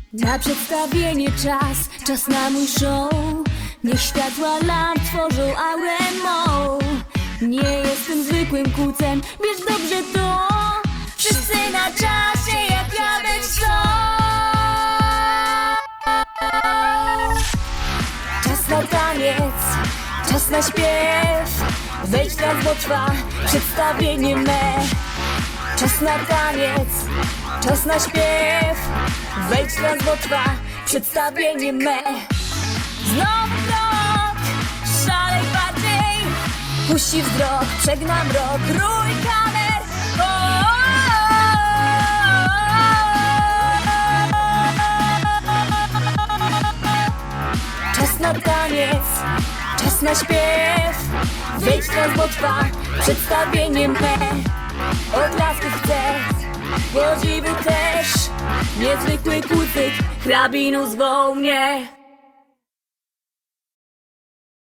Na przedstawienie czas na mój show. Niech światła lamp tworzą aurę mą. Nie jestem zwykłym kucem, wiesz dobrze to. Wszyscy na czasie, jak ja być chcą. Czas na taniec, czas na śpiew. Wejdź teraz, bo trwa przedstawienie me. Czas na taniec, czas na śpiew. Wejdź teraz, bo trwa przedstawienie me. Znowu krok, szalej bardziej. Puści wzrok, przegnam rok, rój kamer. Czas na taniec, czas na śpiew. Wejdź teraz, bo trwa przedstawienie me. Oklasków chcę, podziwu też. Niezwykły kucyk, hrabinu zwoł mnie.